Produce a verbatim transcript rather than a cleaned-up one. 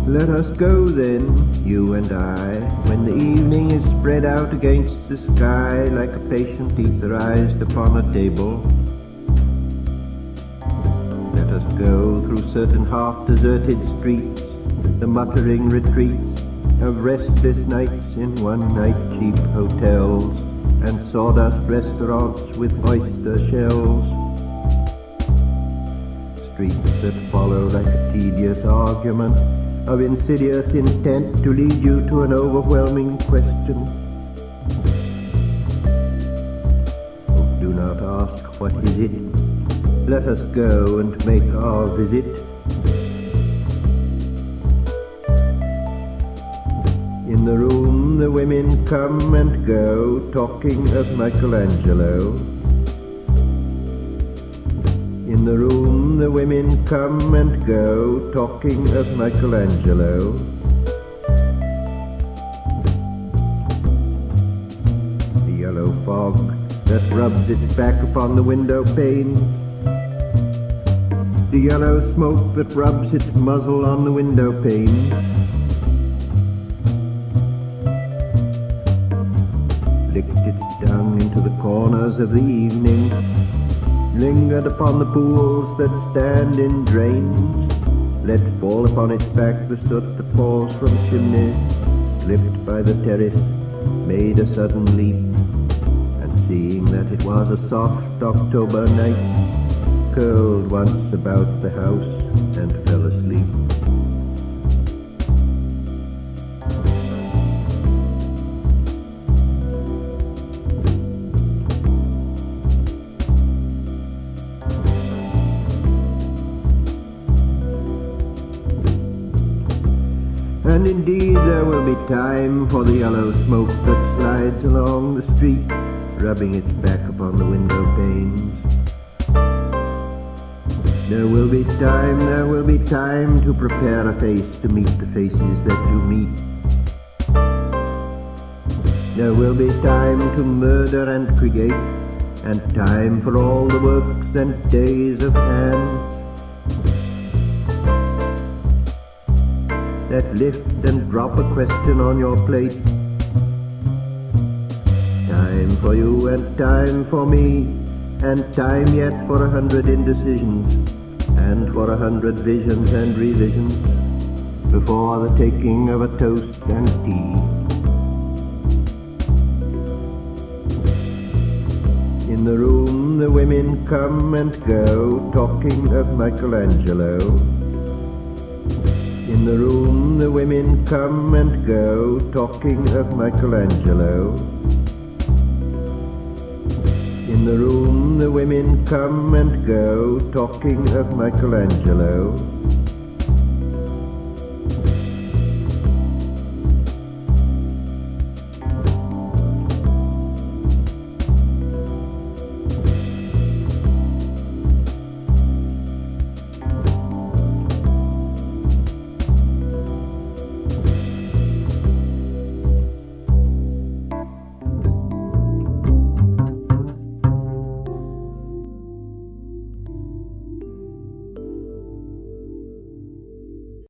Let us go then, you and I, when the evening is spread out against the sky like a patient etherized upon a table. Let us go through certain half-deserted streets, the muttering retreats of restless nights in one-night cheap hotels and sawdust restaurants with oyster shells. Streets that follow like a tedious argument of insidious intent to lead you to an overwhelming question. Oh, do not ask what is it. Let us go and make our visit. In the room the women come and go, talking of Michelangelo. In the room the women come and go, talking of Michelangelo. The yellow fog that rubs its back upon the window pane. The yellow smoke that rubs its muzzle on the window pane. Licked its tongue into the corners of the evening. Lingered upon the pools that stand in drains, let fall upon its back the soot that falls from chimneys, slipped by the terrace, made a sudden leap, and seeing that it was a soft October night, curled once about the house and fell asleep. And indeed there will be time for the yellow smoke that slides along the street, rubbing its back upon the window panes. There will be time, there will be time to prepare a face to meet the faces that you meet. There will be time to murder and create, and time for all the works and days of hands that lift and drop a question on your plate. Time for you and time for me, and time yet for a hundred indecisions, and for a hundred visions and revisions, before the taking of a toast and tea. In the room the women come and go, talking of Michelangelo. In the room the women come and go, talking of Michelangelo. In the room the women come and go, talking of Michelangelo.